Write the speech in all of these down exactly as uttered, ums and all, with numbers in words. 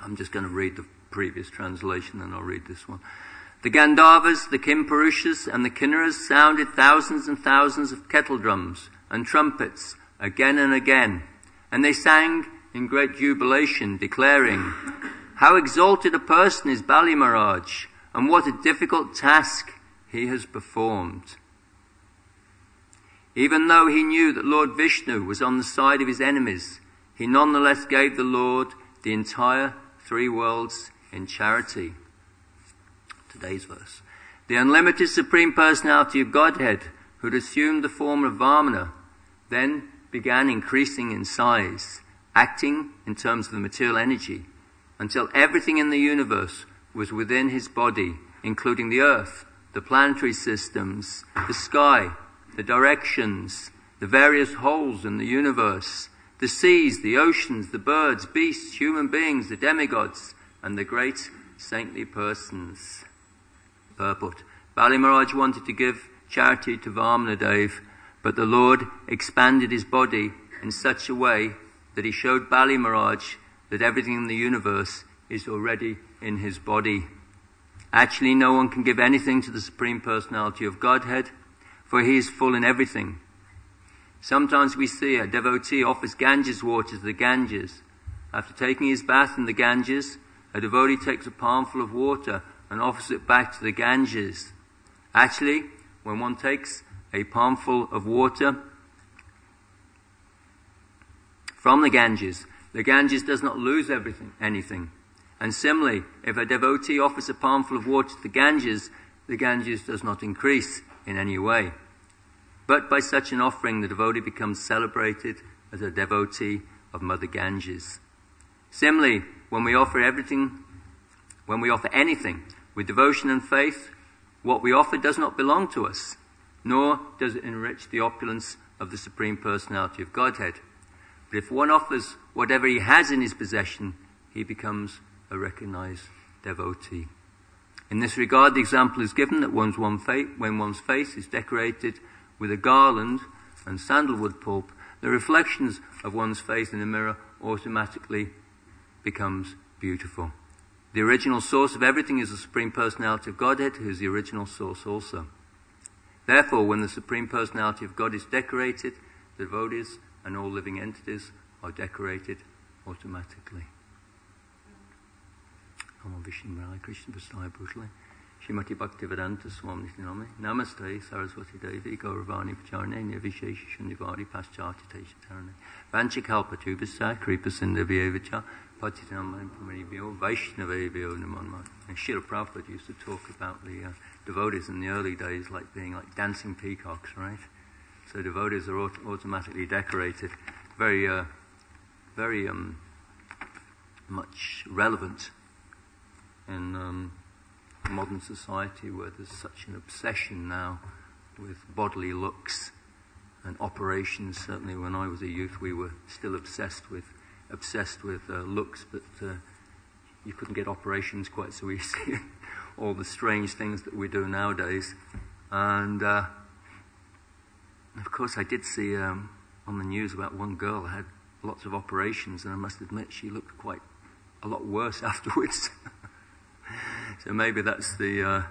I'm just going to read the previous translation, and I'll read this one. The Gandharvas, the Kimpurushas, and the Kinnaras sounded thousands and thousands of kettle drums and trumpets again and again, and they sang in great jubilation, declaring, "How exalted a person is Bali Maharaj, and what a difficult task he has performed." Even though he knew that Lord Vishnu was on the side of his enemies, he nonetheless gave the Lord the entire three worlds in charity. Today's verse. The unlimited Supreme Personality of Godhead, who had assumed the form of Vamana, then began increasing in size, acting in terms of the material energy, until everything in the universe was within his body, including the earth, the planetary systems, the sky, the directions, the various holes in the universe, the seas, the oceans, the birds, beasts, human beings, the demigods, and the great saintly persons. Purport. Bali Maharaj wanted to give charity to Vamanadev, but the Lord expanded his body in such a way that he showed Bali Maharaj that everything in the universe is already in his body. Actually, no one can give anything to the Supreme Personality of Godhead, for he is full in everything. Sometimes we see a devotee offers Ganges water to the Ganges. After taking his bath in the Ganges, a devotee takes a palmful of water and offers it back to the Ganges. Actually, when one takes a palmful of water from the Ganges, the Ganges does not lose everything, anything. And similarly, if a devotee offers a palmful of water to the Ganges, the Ganges does not increase in any way. But by such an offering, the devotee becomes celebrated as a devotee of Mother Ganges. Similarly, when we offer everything, when we offer anything with devotion and faith, what we offer does not belong to us, nor does it enrich the opulence of the Supreme Personality of Godhead. But if one offers whatever he has in his possession, he becomes a recognized devotee. In this regard, the example is given that one's one fa- when one's face is decorated with a garland and sandalwood pulp, the reflections of one's face in the mirror automatically becomes beautiful. The original source of everything is the Supreme Personality of Godhead, who is the original source also. Therefore, when the Supreme Personality of God is decorated, the devotees and all living entities are decorated automatically. Namo Vishnu Rai Krishna Vasaya Bhutale Shrimati Bhaktivedanta Swami Name Namaste Saraswati Devi Gauravani Pacharne Nirvishesha Shunnivari Paschati Teshatarane Vanchakalpatubhasa Kripa Sindhavyevacha Patitanam Pamaribhyo Vaishnavebhyo Namanma. And Srila Prabhupada used to talk about the uh, devotees in the early days like being like dancing peacocks, right? So devotees are auto- automatically decorated. Very, uh, very um, much relevant in um, modern society where there's such an obsession now with bodily looks and operations. Certainly when I was a youth we were still obsessed with obsessed with uh, looks, but uh, you couldn't get operations quite so easily. All the strange things that we do nowadays. And uh, of course I did see um, on the news about one girl who had lots of operations, and I must admit she looked quite a lot worse afterwards. So maybe that's the, uh,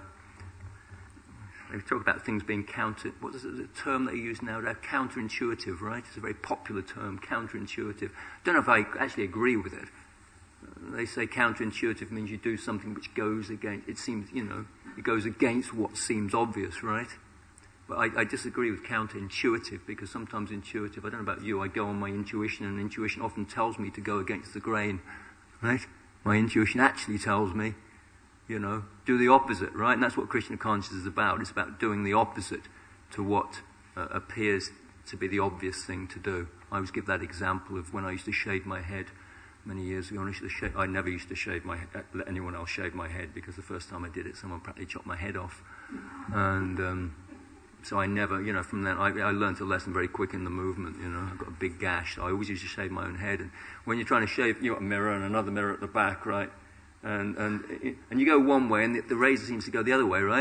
they talk about things being counter, what is it, the term they use now, they're counterintuitive, right? It's a very popular term, counterintuitive. I don't know if I actually agree with it. They say counterintuitive means you do something which goes against, it seems, you know, it goes against what seems obvious, right? But I, I disagree with counterintuitive, because sometimes intuitive, I don't know about you, I go on my intuition, and intuition often tells me to go against the grain, right? My intuition actually tells me, you know, do the opposite, right? And that's what Krishna consciousness is about. It's about doing the opposite to what uh, appears to be the obvious thing to do. I always give that example of when I used to shave my head many years ago. I, used to shave, I never used to shave my head, let anyone else shave my head, because the first time I did it, someone practically chopped my head off. And um, so I never, you know, from then, I, I learned a lesson very quick in the movement, you know. I've got a big gash. So I always used to shave my own head. And when you're trying to shave, you've got a mirror and another mirror at the back, right? And and and you go one way, and the, the razor seems to go the other way, right?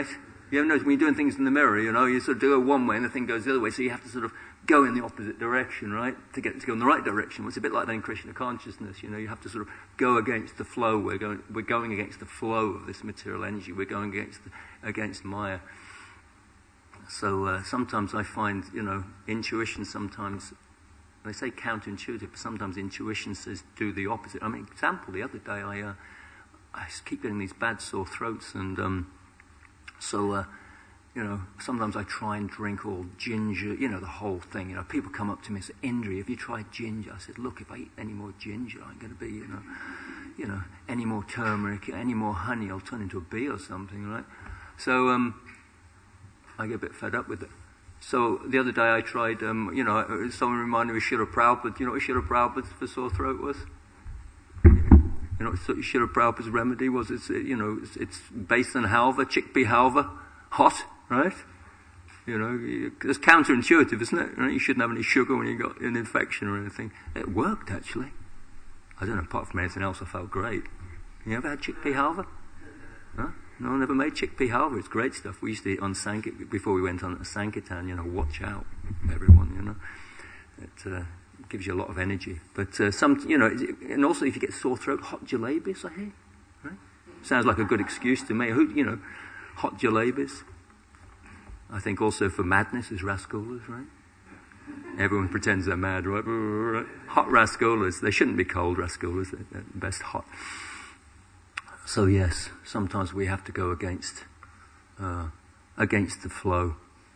You ever notice when you're doing things in the mirror, you know, you sort of go one way and the thing goes the other way, so you have to sort of go in the opposite direction, right, to get to go in the right direction. Well, it's a bit like that in Krishna consciousness, you know, you have to sort of go against the flow. We're going, we're going against the flow of this material energy. We're going against the, against Maya. So uh, sometimes I find, you know, intuition sometimes, they say counterintuitive, but sometimes intuition says do the opposite. I mean, example, the other day I, uh, I keep getting these bad sore throats, and um, so, uh, you know, sometimes I try and drink all ginger, you know, the whole thing. You know, people come up to me and say, Indri, have you tried ginger? I said, look, if I eat any more ginger, I'm going to be, you know, you know, any more turmeric, any more honey, I'll turn into a bee or something, right? So um, I get a bit fed up with it. So the other day I tried, um, you know, someone reminded me of Srila Prabhupada. You know what Srila Prabhupada's for sore throat was? You know what Srila Prabhupada's remedy was? It's, you know, it's, it's based on halva, chickpea halva, hot, right? You know, it's counterintuitive, isn't it? Right? You shouldn't have any sugar when you got an infection or anything. It worked, actually. I don't know, apart from anything else, I felt great. You ever had chickpea halva? Huh? No, I never made chickpea halva. It's great stuff. We used to eat on Sankit, before we went on a Sankirtan, you know, watch out, everyone, you know. It uh, gives you a lot of energy. But uh, some, you know, and also if you get sore throat, hot jalebis, I hear. Right? Sounds like a good excuse to me. Who, you know, hot jalebis. I think also for madness is rasgulas, right? Everyone pretends they're mad, right? Hot rasgulas. They shouldn't be cold rasgulas. They're, they're best hot. So yes, sometimes we have to go against uh, against the flow.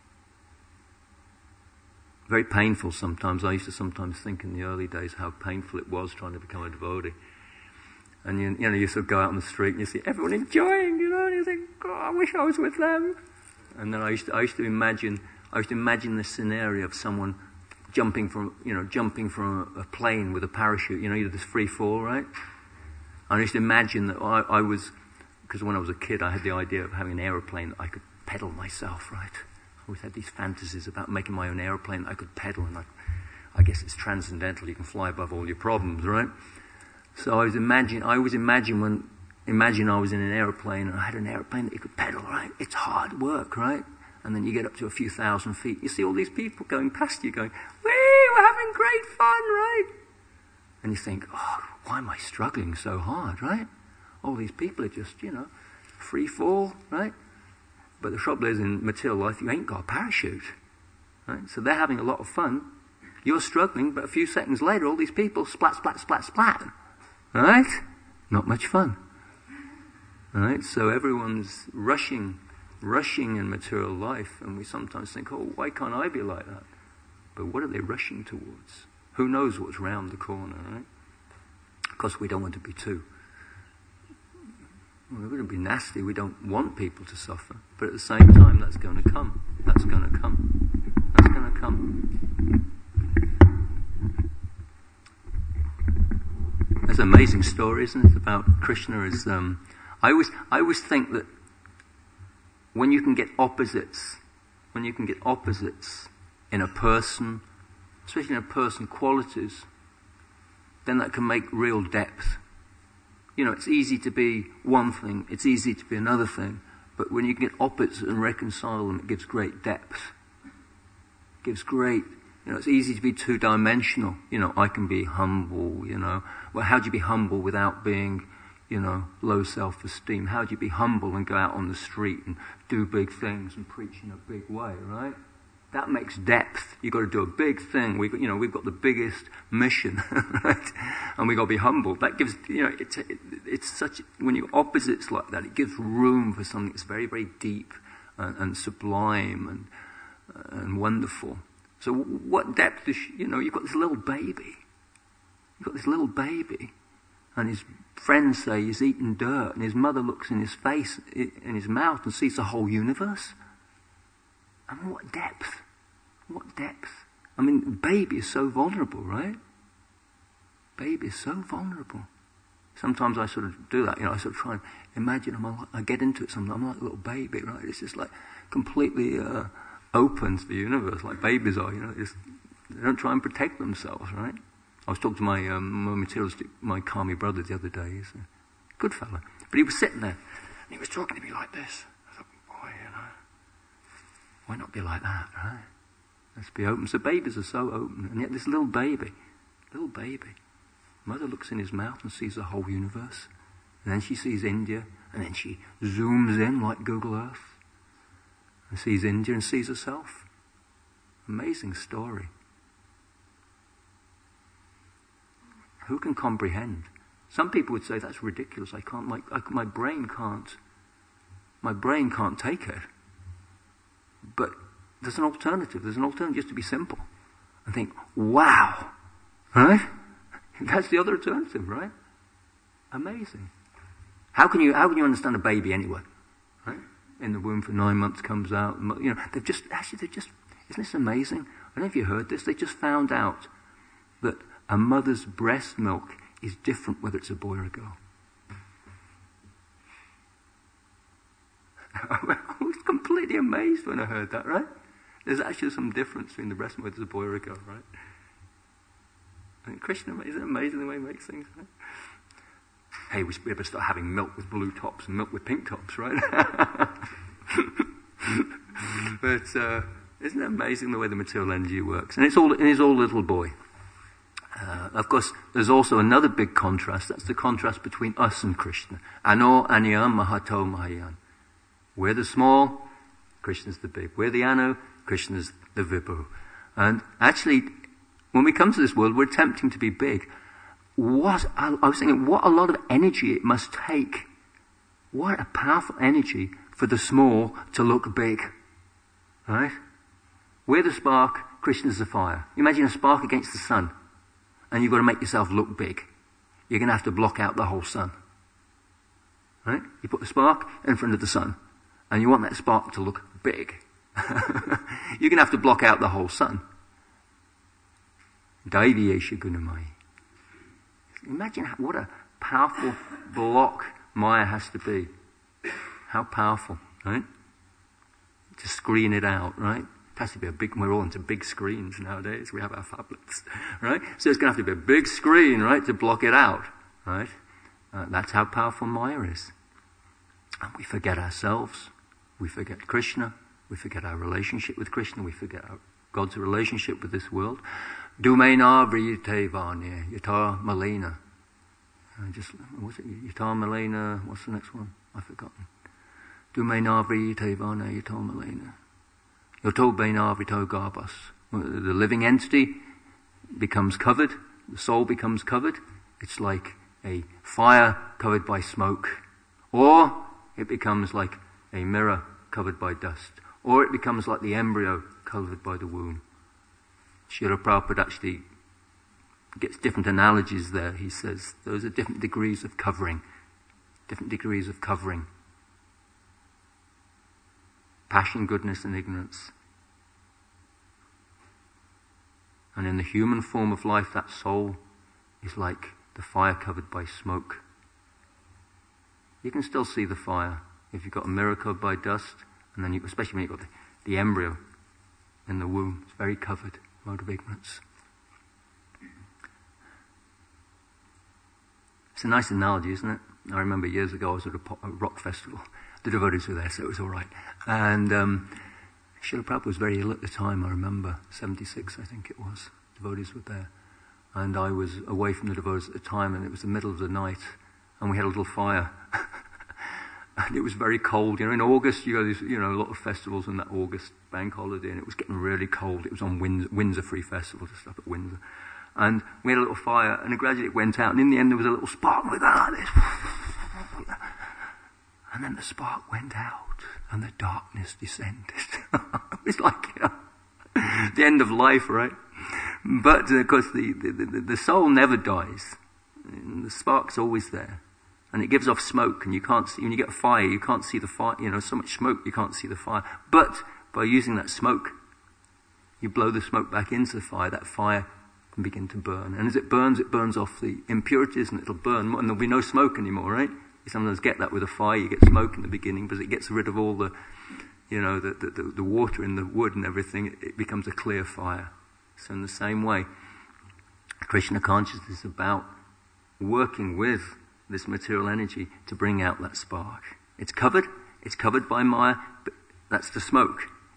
Very painful sometimes. I used to sometimes think in the early days how painful it was trying to become a devotee. And you, you know, you sort of go out on the street and you see everyone enjoying, you know, and you think, oh, I wish I was with them. And then I used to, I used to imagine, I used to imagine the scenario of someone jumping from, you know, jumping from a, a plane with a parachute. You know, you do this free fall, right? I used to imagine that I, I was, because when I was a kid, I had the idea of having an aeroplane that I could pedal myself, right? I always had these fantasies about making my own aeroplane that I could pedal, and I, I guess it's transcendental. You can fly above all your problems, right? So I was imagine, I always imagine when, imagine I was in an aeroplane and I had an aeroplane that you could pedal, right? It's hard work, right? And then you get up to a few thousand feet. You see all these people going past you, going, "Wee, we're having great fun, right?" And you think, oh, why am I struggling so hard, right? All these people are just, you know, free fall, right? But the trouble is, in material life, you ain't got a parachute, right? So they're having a lot of fun. You're struggling, but a few seconds later, all these people, splat, splat, splat, splat. Right? Not much fun. Right? So everyone's rushing, rushing in material life, and we sometimes think, oh, why can't I be like that? But what are they rushing towards? Who knows what's round the corner, right? Because we don't want to be too. We're going to be nasty. We don't want people to suffer. But at the same time, that's going to come. That's going to come. That's going to come. There's an amazing story, isn't it, about Krishna? Is um, I always, I always think that when you can get opposites, when you can get opposites in a person, especially in a person qualities, then that can make real depth. You know, it's easy to be one thing, it's easy to be another thing, but when you can get opposites and reconcile them, it gives great depth. It gives great, you know, it's easy to be two-dimensional. You know, I can be humble, you know. Well, how do you be humble without being, you know, low self-esteem? How do you be humble and go out on the street and do big things and preach in a big way, right? That makes depth. You've got to do a big thing. We've got, you know, we've got the biggest mission, right? And we've got to be humble. That gives, you know, it's, it, it's such, when you're opposites like that, it gives room for something that's very, very deep and, and sublime and, uh, and wonderful. So what depth is, you know, you've got this little baby. You've got this little baby. And his friends say he's eating dirt. And his mother looks in his face, in his mouth, and sees the whole universe. And what depth? What depth? I mean, baby is so vulnerable, right? Baby is so vulnerable. Sometimes I sort of do that, you know, I sort of try and imagine, I'm like, I get into it sometimes, I'm like a little baby, right? It's just like completely uh, open to the universe, like babies are, you know, just, they don't try and protect themselves, right? I was talking to my, um, my materialistic, my Kami brother the other day, he's a good fella. But he was sitting there, and he was talking to me like this. I thought, boy, you know, Why not be like that, right? Let's be open. So babies are so open. And yet this little baby, little baby, mother looks in his mouth and sees the whole universe. And then she sees India, and then she zooms in like Google Earth and sees India and sees herself. Amazing story. Who can comprehend? Some people would say that's ridiculous. I can't. My, I, my brain can't. My brain can't take it. But there's an alternative. There's an alternative just to be simple and think, wow, right? That's the other alternative, right? Amazing. How can you? How can you understand a baby anyway? Right? In the womb for nine months, comes out. You know, they've just actually they've just. Isn't this amazing? I don't know if you heard this. They just found out that a mother's breast milk is different whether it's a boy or a girl. I was completely amazed when I heard that, right? There's actually some difference between the breast milk whether it's a boy or a girl, right? And Krishna, isn't it amazing the way he makes things, right? Hey, we better start having milk with blue tops and milk with pink tops, right? But uh, isn't it amazing the way the material energy works? And it's all, and it's all little boy. Uh, of course, there's also another big contrast. That's the contrast between us and Krishna. Ano Anyam Mahato Mahayan. We're the small, Krishna's the big. We're the Anu, Krishna's the Vibhu. And actually, when we come to this world, we're attempting to be big. What, I, I was thinking, what a lot of energy it must take. What a powerful energy for the small to look big. Right? We're the spark, Krishna's the fire. Imagine a spark against the sun. And you've got to make yourself look big. You're going to have to block out the whole sun. Right? You put the spark in front of the sun. And you want that spark to look big. You're going to have to block out the whole sun. Daiviyesha Gunamai. Imagine how, what a powerful block Maya has to be. How powerful, right? To screen it out, right? It has to be a big, we're all into big screens nowadays. We have our phablets, right? So it's going to have to be a big screen, right, to block it out, right? Uh, that's how powerful Maya is. And we forget ourselves. We forget Krishna. We forget our relationship with Krishna. We forget our, God's relationship with this world. Dumena vriyate vanya, yata malena. Uh, just, what's it? Yata malena, what's the next one? I've forgotten. Dumena vriyate vanya, yata malena. Yoto bena vrito garbas. The living entity becomes covered. The soul becomes covered. It's like a fire covered by smoke. Or it becomes like a mirror covered by dust. Or it becomes like the embryo covered by the womb. Srila Prabhupada actually gets different analogies there. He says those are different degrees of covering. Different degrees of covering. Passion, goodness and ignorance. And in the human form of life, that soul is like the fire covered by smoke. You can still see the fire if you've got a mirror covered by dust, and then you, especially when you've got the, the embryo in the womb, it's very covered, mode of ignorance. It's a nice analogy, isn't it? I remember years ago I was at a, pop, a rock festival. The devotees were there, so it was all right. And um, Srila Prabhupada was very ill at the time, I remember. seventy-six, I think it was. Devotees were there. And I was away from the devotees at the time, and it was the middle of the night, and we had a little fire. And it was very cold. You know, in August, you go, there's, you know, a lot of festivals in that August bank holiday, and it was getting really cold. It was on Windsor, Windsor Free Festival, just up at Windsor. And we had a little fire, and gradually it went out, and in the end there was a little spark like that, like this. And then the spark went out, and the darkness descended. It was like, you know, the end of life, right? But of course, the, the, the, the soul never dies. And the spark's always there. And it gives off smoke, and you can't see, when you get a fire, you can't see the fire, you know, so much smoke, you can't see the fire. But by using that smoke, you blow the smoke back into the fire, that fire can begin to burn. And as it burns, it burns off the impurities, and it'll burn more, and there'll be no smoke anymore, right? You sometimes get that with a fire, you get smoke in the beginning, but it gets rid of all the, you know, the, the, the, the water in the wood and everything, it, it becomes a clear fire. So in the same way, Krishna consciousness is about working with this material energy to bring out that spark. It's covered, it's covered by Maya, but that's the smoke.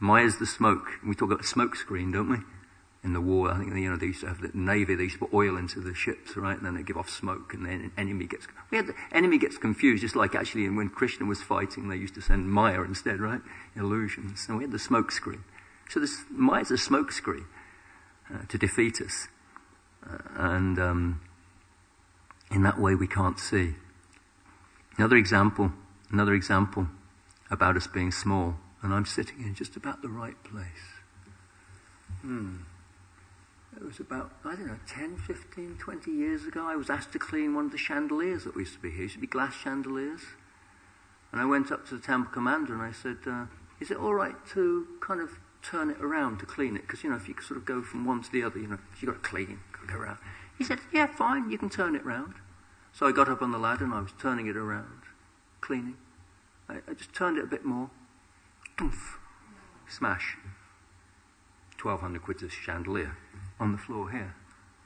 Maya's the smoke. We talk about the smoke screen, don't we? In the war, I think, you know, they used to have the Navy, they used to put oil into the ships, right? And then they give off smoke, and then the enemy gets, we had the enemy gets confused, just like actually when Krishna was fighting, they used to send Maya instead, right? Illusions. So we had the smoke screen. So this, Maya's a smoke screen uh, to defeat us. Uh, and um, in that way we can't see. Another example, another example about us being small, and I'm sitting in just about the right place. Hmm. It was about, I don't know, ten, fifteen, twenty years ago, I was asked to clean one of the chandeliers that used to be here. It used to be glass chandeliers. And I went up to the temple commander and I said, uh, is it all right to kind of turn it around to clean it? Because, you know, if you sort of go from one to the other, you know, you've got to clean, go around. He said, yeah, fine, you can turn it around. So I got up on the ladder and I was turning it around, cleaning. I, I just turned it a bit more. Oomph, smash. twelve hundred quid a chandelier on the floor here.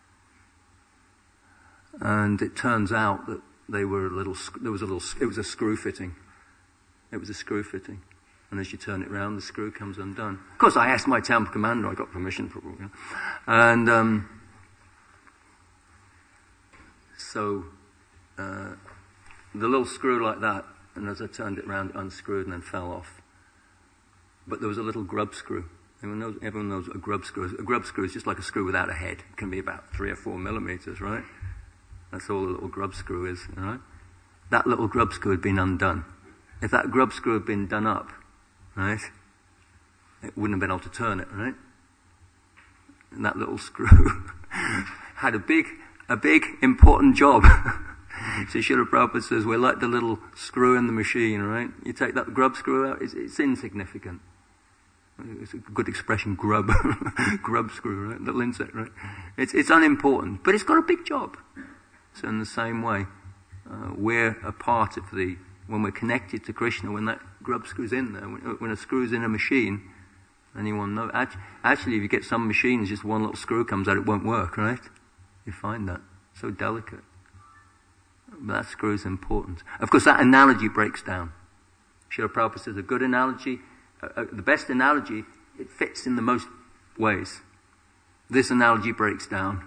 And it turns out that they were a little, there was a little, it was a screw fitting. It was a screw fitting. And as you turn it round, the screw comes undone. Of course, I asked my temple commander, I got permission for it. And um, so uh, the little screw like that, and as I turned it round, it unscrewed and then fell off. But there was a little grub screw. Everyone knows, everyone knows what a grub screw is. A grub screw is just like a screw without a head. It can be about three or four millimeters, right? That's all a little grub screw is, right? That little grub screw had been undone. If that grub screw had been done up, right, it wouldn't have been able to turn it, right? And that little screw had a big, a big important job. So Srila Prabhupada says, we're like the little screw in the machine, right? You take that grub screw out, it's, it's insignificant. It's a good expression, grub. Grub screw, right? Little insect, right? It's, it's unimportant, but it's got a big job. So in the same way, uh, we're a part of the, when we're connected to Krishna, when that grub screw's in there, when, when a screw's in a machine, anyone know? Actually, if you get some machines, just one little screw comes out, it won't work, right? You find that. So delicate. But that screw is important. Of course, that analogy breaks down. Srila Prabhupada says a good analogy, uh, uh, the best analogy, it fits in the most ways. This analogy breaks down.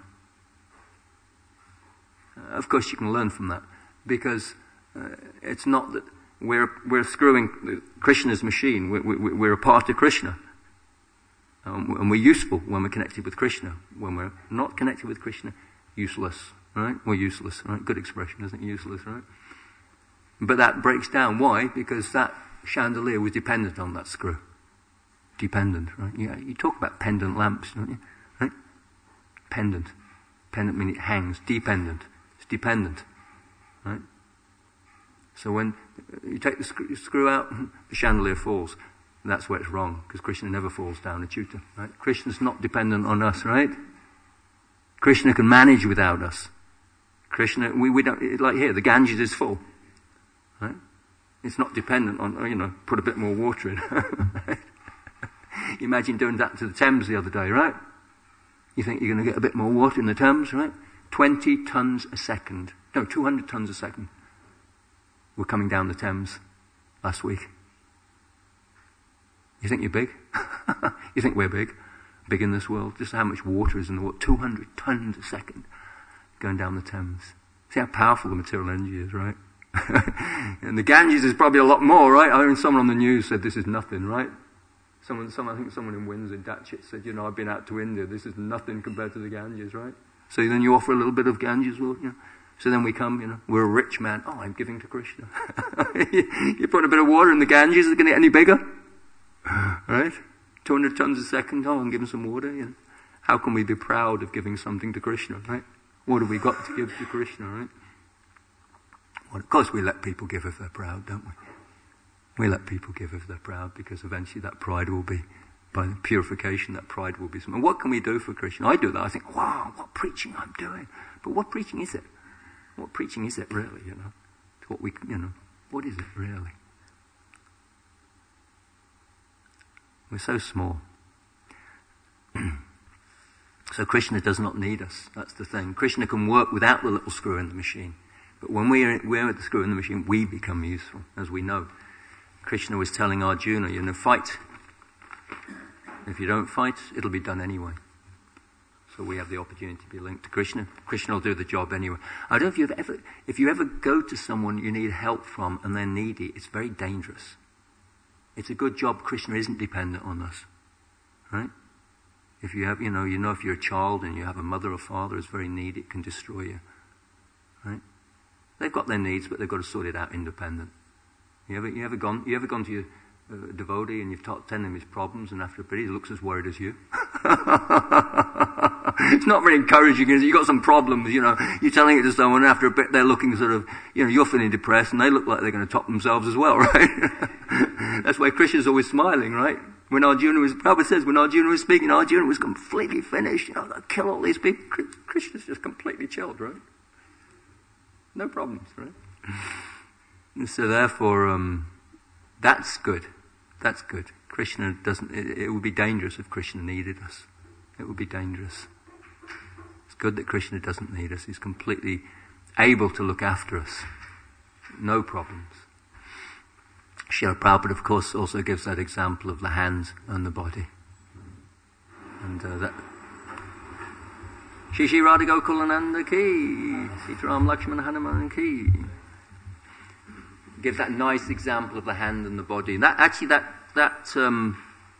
Uh, of course, you can learn from that, because uh, it's not that we're we're screwing Krishna's machine. We're, we're, we're a part of Krishna, um, and we're useful when we're connected with Krishna. When we're not connected with Krishna, useless. Right? We're useless. Right? Good expression, isn't it? Useless, right? But that breaks down. Why? Because that chandelier was dependent on that screw. Dependent, right? Yeah, you talk about pendant lamps, don't you? Right? Pendant. Pendant meaning it hangs. Dependent. It's dependent. Right? So when you take the screw, screw out, the chandelier falls. And that's where it's wrong, because Krishna never falls down a tutor. Right? Krishna's not dependent on us, right? Krishna can manage without us. Krishna, we, we don't, like here, the Ganges is full. Right? It's not dependent on, you know, put a bit more water in. Right? Imagine doing that to the Thames the other day, right? You think you're going to get a bit more water in the Thames, right? twenty tons a second. No, two hundred tons a second were coming down the Thames last week. You think you're big? You think we're big? Big in this world? Just how much water is in the water? two hundred tons a second going down the Thames. See how powerful the material energy is, right? And the Ganges is probably a lot more, right? I mean, someone on the news said this is nothing, right? Someone, someone, I think someone in Windsor, Datchet, said, you know, I've been out to India. This is nothing compared to the Ganges, right? So then you offer a little bit of Ganges, well, you know. So then we come, you know, we're a rich man. Oh, I'm giving to Krishna. You put a bit of water in the Ganges, is it going to get any bigger? Right? two hundred tons a second, oh, I'm giving some water, you know. How can we be proud of giving something to Krishna, right? What have we got to give to Krishna, right? Well, of course we let people give if they're proud, don't we? We let people give if they're proud, because eventually that pride will be, by purification, that pride will be something. What can we do for Krishna? I do that. I think, wow, what preaching I'm doing. But what preaching is it? What preaching is it really, you know? What we, you know, what is it really? We're so small. So Krishna does not need us. That's the thing. Krishna can work without the little screw in the machine. But when we're, we're with the screw in the machine, we become useful, as we know. Krishna was telling Arjuna, you know, fight. If you don't fight, it'll be done anyway. So we have the opportunity to be linked to Krishna. Krishna will do the job anyway. I don't know if you've ever, if you ever go to someone you need help from and they're needy, it's very dangerous. It's a good job Krishna isn't dependent on us, right? If you have, you know, you know if you're a child and you have a mother or father who's very needy, it can destroy you, right? They've got their needs, but they've got to sort it out independent. You ever, you ever gone, you ever gone to your uh, devotee and you've taught, telling him his problems, and after a bit he looks as worried as you? It's not very encouraging, is it? You've got some problems, you know. You're telling it to someone, and after a bit they're looking sort of, you know, you're feeling depressed, and they look like they're going to top themselves as well, right? That's why Krishna's always smiling, right? When Arjuna was, Prabhupada says, when Arjuna was speaking, Arjuna was completely finished, you know, they'll kill all these people. Krishna's just completely chilled, right? No problems, right? And so therefore, um, that's good. That's good. Krishna doesn't, it, it would be dangerous if Krishna needed us. It would be dangerous. It's good that Krishna doesn't need us. He's completely able to look after us. No problems. Srila Prabhupada, of course, also gives that example of the hands and the body. And uh, that... Shri Shri Radha Gokulananda ki, Sitaram Lakshmana Hanuman ki. Gives that nice example of the hand and the body. And that, actually, that, that, um,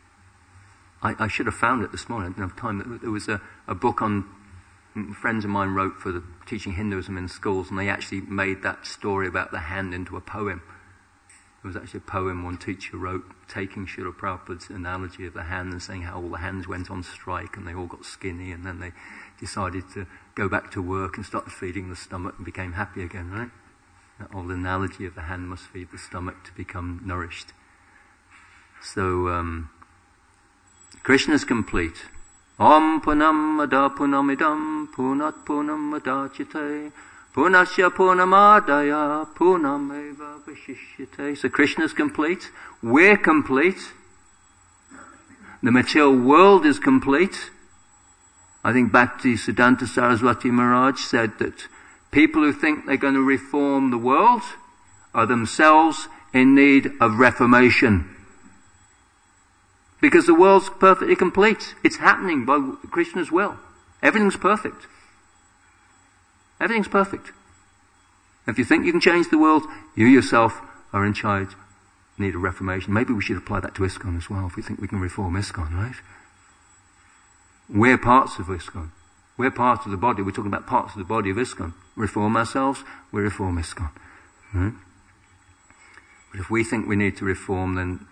I, I should have found it this morning. I didn't have time. There was a, a book on, friends of mine wrote for the teaching Hinduism in schools, and they actually made that story about the hand into a poem. There was actually a poem one teacher wrote, taking Srila Prabhupada's analogy of the hand and saying how all the hands went on strike and they all got skinny, and then they decided to go back to work and started feeding the stomach and became happy again, right? That old analogy of the hand must feed the stomach to become nourished. So, um, Krishna's complete. Om punam ada punamidam punat punam adachite punasya punamadaya punameva vishishyate. So Krishna's complete. We're complete. The material world is complete. I think Bhakti Siddhanta Saraswati Maharaj said that people who think they're going to reform the world are themselves in need of reformation. Because the world's perfectly complete. It's happening by Krishna's will. Everything's perfect. Everything's perfect. If you think you can change the world, you yourself are in charge, need a reformation. Maybe we should apply that to ISKCON as well, if we think we can reform ISKCON, right? We're parts of ISKCON. We're parts of the body. We're talking about parts of the body of ISKCON. Reform ourselves, we reform ISKCON. Right? But if we think we need to reform, then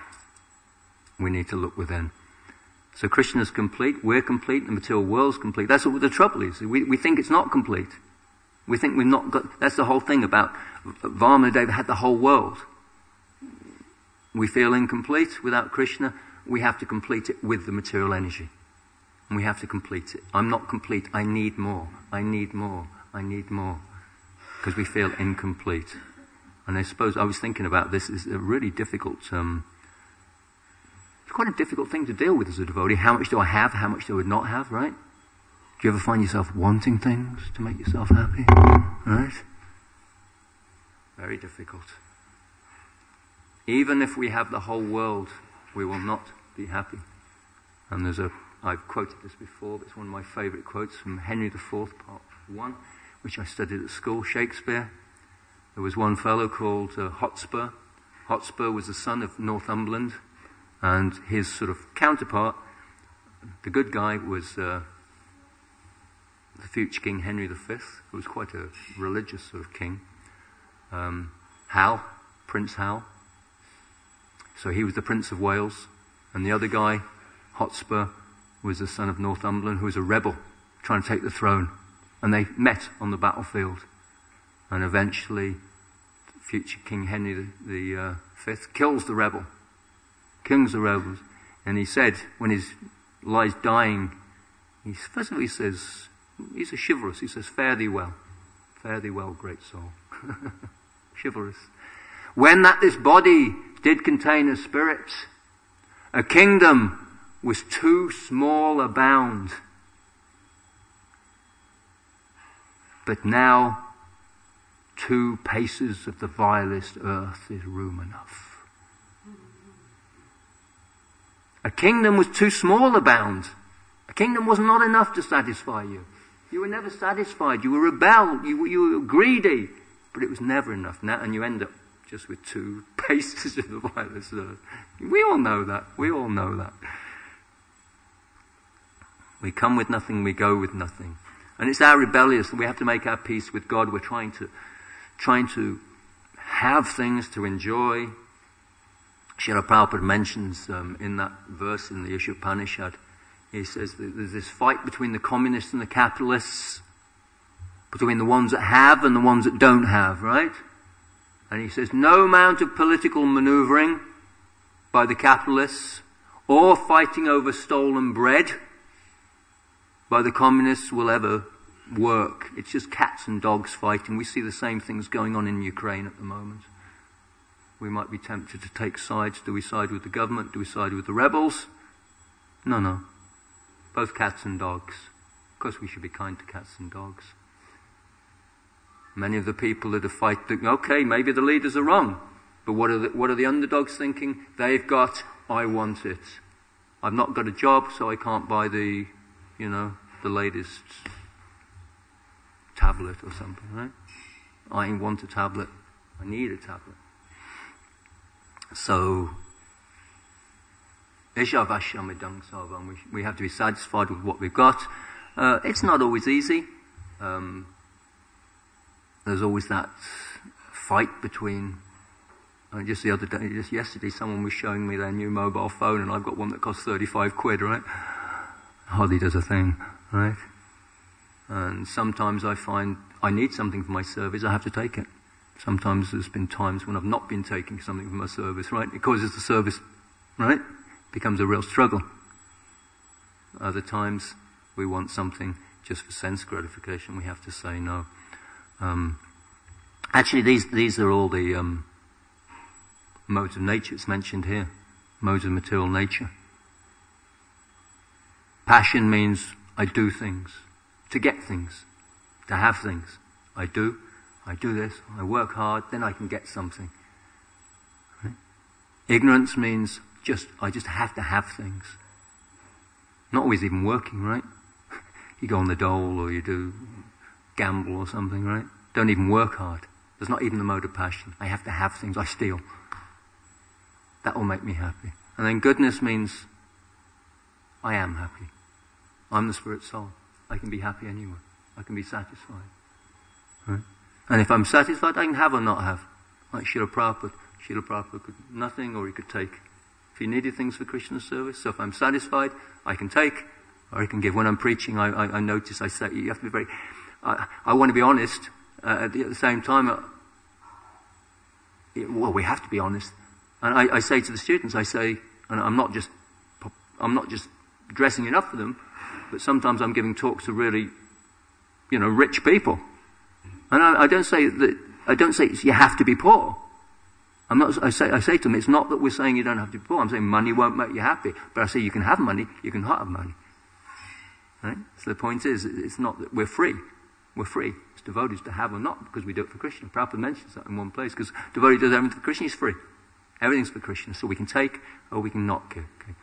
we need to look within. So Krishna's complete, we're complete, the material world's complete. That's what the trouble is. We, we think it's not complete. We think we've not got, that's the whole thing about Vamanadeva had the whole world. We feel incomplete without Krishna. We have to complete it with the material energy. And we have to complete it. I'm not complete. I need more. I need more. I need more. Because we feel incomplete. And I suppose I was thinking about this. It's a really difficult, um, it's quite a difficult thing to deal with as a devotee. How much do I have? How much do I not have, right? Do you ever find yourself wanting things to make yourself happy? Right? Very difficult. Even if we have the whole world, we will not be happy. And there's a, I've quoted this before, but it's one of my favourite quotes from Henry the Fourth, part one, which I studied at school, Shakespeare. There was one fellow called uh, Hotspur. Hotspur was the son of Northumberland, and his sort of counterpart, the good guy, was uh, the future King Henry the Fifth, who was quite a religious sort of king. Um, Hal, Prince Hal. So he was the Prince of Wales, and the other guy, Hotspur, was the son of Northumberland, who was a rebel trying to take the throne. And they met on the battlefield. And eventually, future King Henry the, the uh, Fifth kills the rebel. Kills the rebels. And he said, when he lies dying, he, first of all he says, he's a chivalrous, he says, fare thee well. Fare thee well, great soul. Chivalrous. When that this body did contain a spirit, a kingdom was too small a bound. But now, two paces of the vilest earth is room enough. A kingdom was too small a bound. A kingdom was not enough to satisfy you. You were never satisfied. You were rebelled. You were, you were greedy. But it was never enough. Now, and you end up just with two paces of the violet earth. We all know that. We all know that. We come with nothing, we go with nothing. And it's our rebellious. We have to make our peace with God. We're trying to, trying to have things to enjoy. Srila Prabhupada mentions um, in that verse in the Upanishad, he says that there's this fight between the communists and the capitalists, between the ones that have and the ones that don't have, right? And he says no amount of political maneuvering by the capitalists or fighting over stolen bread by the communists will ever work. It's just cats and dogs fighting. We see the same things going on in Ukraine at the moment. We might be tempted to take sides. Do we side with the government? Do we side with the rebels? No, no. Both cats and dogs. Of course we should be kind to cats and dogs. Many of the people that are fighting, okay, maybe the leaders are wrong. But what are the, what are the underdogs thinking? They've got, I want it. I've not got a job, so I can't buy the, you know, the latest tablet or something, right? I want a tablet. I need a tablet. So, we we have to be satisfied with what we've got. Uh, it's not always easy. Um, there's always that fight between. Uh, just the other day, just yesterday, someone was showing me their new mobile phone, and I've got one that costs thirty-five quid, right? Hardly does a thing, right? And sometimes I find I need something for my service, I have to take it. Sometimes there's been times when I've not been taking something for my service, right? It causes the service, right? Becomes a real struggle. Other times we want something just for sense gratification, we have to say no. Um, actually, these these are all the um, modes of nature it's mentioned here. Modes of material nature. Passion means I do things, to get things, to have things. I do, I do this, I work hard, then I can get something. Right? Ignorance means just, I just have to have things. Not always even working, right? You go on the dole or you do gamble or something, right? Don't even work hard. There's not even the mode of passion. I have to have things, I steal. That will make me happy. And then goodness means I am happy. I'm the spirit soul. I can be happy anyway. I can be satisfied. Right? And if I'm satisfied, I can have or not have. Like Srila Prabhupada. Srila Prabhupada could nothing or he could take. If he needed things for Krishna service, so if I'm satisfied, I can take or I can give. When I'm preaching, I, I, I notice I say, you have to be very, I, I want to be honest. Uh, at, the, at the same time, uh, well, we have to be honest. And I, I say to the students, I say, and I'm not just, I'm not just dressing it up for them, but sometimes I'm giving talks to really, you know, rich people. And I, I don't say that, I don't say you have to be poor. I'm not, I say, I say to them, it's not that we're saying you don't have to be poor. I'm saying money won't make you happy. But I say you can have money, you can not have money. Right? So the point is, it's not that we're free. We're free as devotees to have or not, because we do it for Krishna. Prabhupada mentions that in one place, because devotee does everything for Krishna, he's free. Everything's for Krishna. So we can take or we can not give. Okay?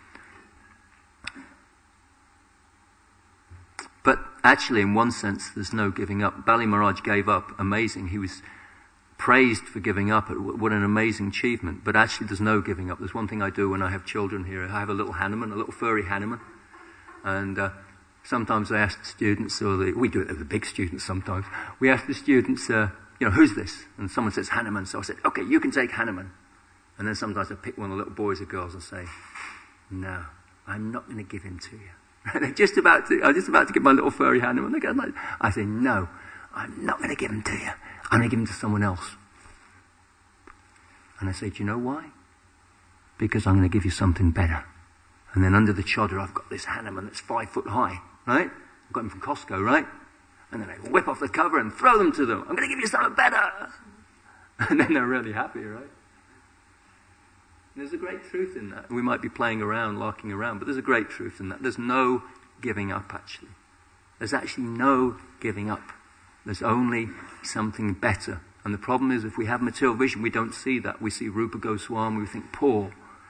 But actually, in one sense, there's no giving up. Bali Maharaj gave up. Amazing. He was praised for giving up. What an amazing achievement. But actually, there's no giving up. There's one thing I do when I have children here. I have a little Hanuman, a little furry Hanuman. And uh, sometimes I ask the students, or the, we do it with the big students sometimes. We ask the students, uh, you know, who's this? And someone says Hanuman. So I said, okay, you can take Hanuman. And then sometimes I pick one of the little boys or girls and say, no, I'm not going to give him to you. And they're just about to, I'm just about to give my little furry Hanuman. They go, I say, no, I'm not going to give him to you. I'm going to give him to someone else. And I say, do you know why? Because I'm going to give you something better. And then under the chodder, I've got this Hanuman that's five foot high, right? I've got him from Costco, right? And then I whip off the cover and throw them to them. I'm going to give you something better. And then they're really happy, right? There's a great truth in that. We might be playing around, larking around, but there's a great truth in that. There's no giving up, actually. There's actually no giving up. There's only something better. And the problem is, if we have material vision, we don't see that. We see Rupa Goswami, we think poor.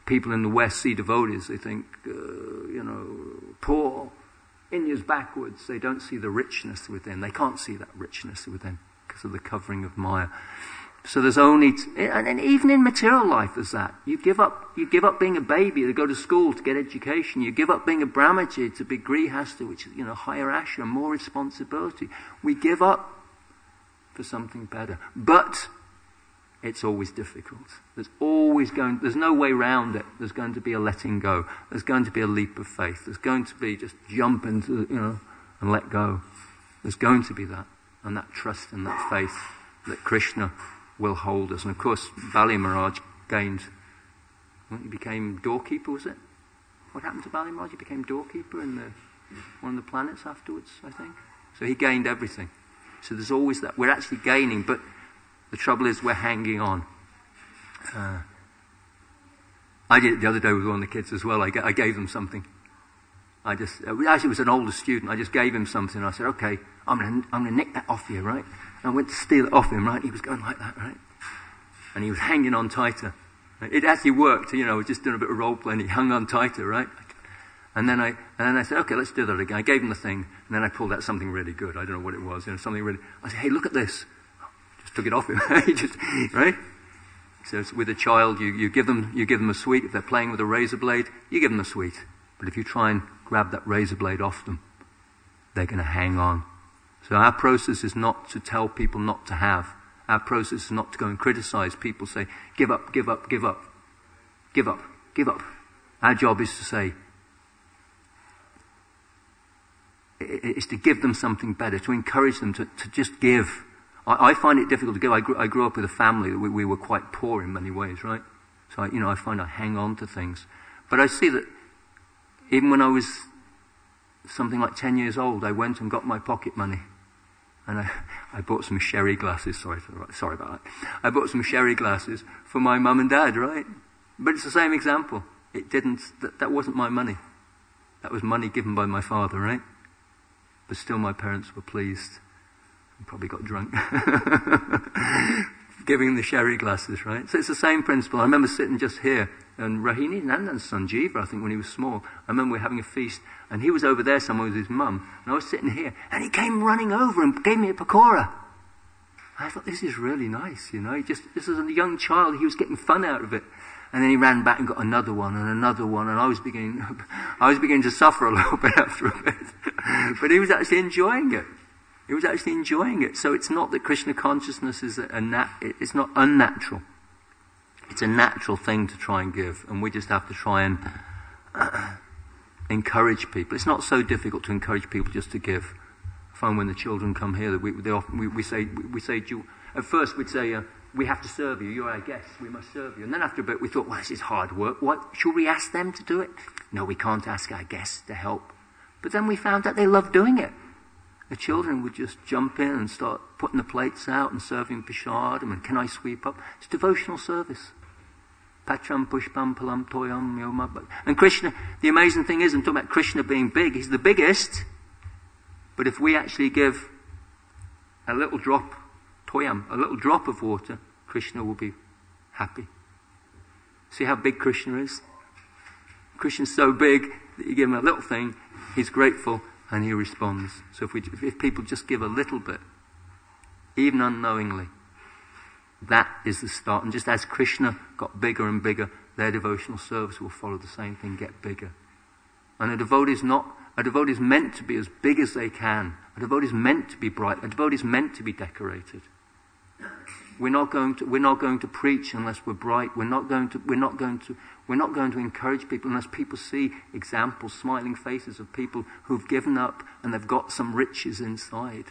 people in the West see devotees, they think, uh, you know, poor, India's backwards. They don't see the richness within. They can't see that richness within because of the covering of Maya. So there's only, t- and, and even in material life there's that. You give up, you give up being a baby to go to school to get education. You give up being a brahmaji to be grihasta, which is, you know, higher ashram, more responsibility. We give up for something better. But it's always difficult. There's always going, there's no way round it. There's going to be a letting go. There's going to be a leap of faith. There's going to be just jump into, you know, and let go. There's going to be that. And that trust and that faith that Krishna will hold us. And of course, Bali Maharaj gained, well, he became doorkeeper, was it? What happened to Bali Maharaj? He became doorkeeper in the, one of the planets afterwards, I think. So he gained everything. So there's always that. We're actually gaining, but the trouble is we're hanging on. Uh, I did it the other day with one of the kids as well. I, I gave them something. I just, uh, actually it was an older student. I just gave him something. I said, okay, I'm going to I'm gonna nick that off you, right? And I went to steal it off him, right? He was going like that, right? And he was hanging on tighter. It actually worked, you know, just doing a bit of role playing. He hung on tighter, right? And then I, and then I said, okay, let's do that again. I gave him the thing, and then I pulled out something really good. I don't know what it was, you know, something really, I said, hey, look at this. Just took it off him. He just, right? So it's with a child, you, you give them, you give them a sweet. If they're playing with a razor blade, you give them a sweet. But if you try and grab that razor blade off them, they're going to hang on. So our process is not to tell people not to have. Our process is not to go and criticize people, say, give up, give up, give up. Give up, give up. Our job is to say, is to give them something better, to encourage them to, to just give. I, I find it difficult to give. I grew, I grew up with a family that we, we were quite poor in many ways, right? So, I, you know, I find I hang on to things. But I see that even when I was something like ten years old, I went and got my pocket money. And I, I bought some sherry glasses. Sorry, sorry about that. I bought some sherry glasses for my mum and dad, right? But it's the same example. It didn't, that, that wasn't my money. That was money given by my father, right? But still my parents were pleased. And probably got drunk. Giving the sherry glasses, right? So it's the same principle. I remember sitting just here, and Rahini Nandan's son, Jiva, I think, when he was small, I remember we were having a feast, and he was over there somewhere with his mum, and I was sitting here, and he came running over and gave me a pakora. I thought, this is really nice, you know. He just, this is a young child, he was getting fun out of it. And then he ran back and got another one and another one, and I was beginning, I was beginning to suffer a little bit after a bit. But he was actually enjoying it. He was actually enjoying it. So it's not that Krishna consciousness is a, a nat, it's not unnatural. It's a natural thing to try and give, and we just have to try and uh, encourage people. It's not so difficult to encourage people just to give. I find when the children come here that we, they often, we, we say, we, we say, at first we'd say, uh, we have to serve you, you're our guests, we must serve you. And then after a bit we thought, well, this is hard work. What, should we ask them to do it? No, we can't ask our guests to help. But then we found out they love doing it. The children would just jump in and start putting the plates out and serving prashadam and can I sweep up? It's devotional service. Patram pushpam palam toyam yoma. And Krishna, the amazing thing is, I'm talking about Krishna being big, he's the biggest. But if we actually give a little drop, toyam, a little drop of water, Krishna will be happy. See how big Krishna is? Krishna's so big that you give him a little thing, he's grateful, and he responds. So if we, if people just give a little bit, even unknowingly, that is the start. And just as Krishna got bigger and bigger, their devotional service will follow the same thing, get bigger. And a devotee is not, a devotee is meant to be as big as they can. A devotee is meant to be bright. A devotee is meant to be decorated. We're not going to, we're not going to preach unless we're bright. We're not going to, we're not going to, we're not going to encourage people unless people see examples, smiling faces of people who've given up and they've got some riches inside.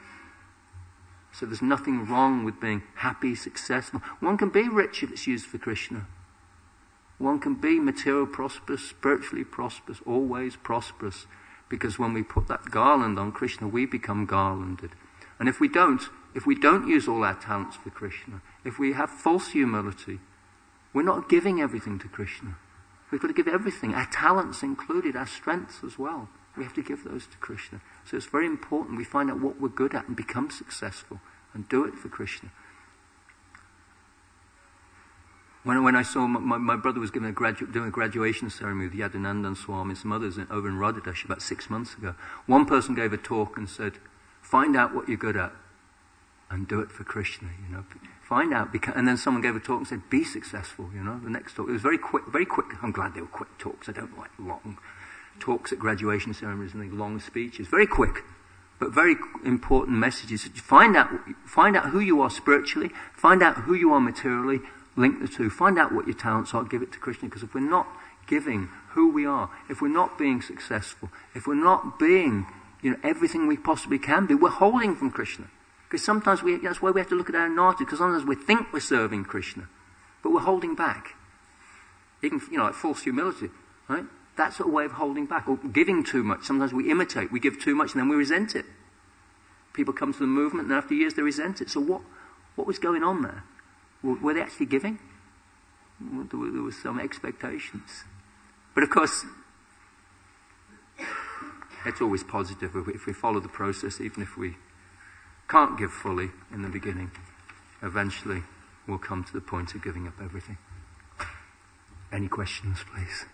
So there's nothing wrong with being happy, successful. One can be rich if it's used for Krishna. One can be material prosperous, spiritually prosperous, always prosperous. Because when we put that garland on Krishna, we become garlanded. And if we don't, if we don't use all our talents for Krishna, if we have false humility, we're not giving everything to Krishna. We've got to give everything, our talents included, our strengths as well. We have to give those to Krishna. So it's very important we find out what we're good at and become successful and do it for Krishna. When, when I saw my, my, my brother was giving a gradu- doing a graduation ceremony with Yadunandan Swami and some others in, over in Radhadesh about six months ago, one person gave a talk and said, find out what you're good at and do it for Krishna, you know. Find out, beca- and then someone gave a talk and said, be successful, you know. The next talk, it was very quick, very quick. I'm glad they were quick talks. I don't like long talks at graduation ceremonies and long speeches. Very quick, but very important messages. Find out, find out who you are spiritually, find out who you are materially, link the two, find out what your talents are, give it to Krishna, because if we're not giving who we are, if we're not being successful, if we're not being, you know, everything we possibly can be, we're holding from Krishna. Because sometimes we, that's why we have to look at our nati, because sometimes we think we're serving Krishna, but we're holding back. Even, you know, like false humility, right? That's a way of holding back, or giving too much. Sometimes we imitate, we give too much, and then we resent it. People come to the movement, and after years they resent it. So what, what was going on there? Were, were they actually giving? There were, there were some expectations. But of course, it's always positive if we, if we follow the process, even if we can't give fully in the beginning. Eventually, we'll come to the point of giving up everything. Any questions, please?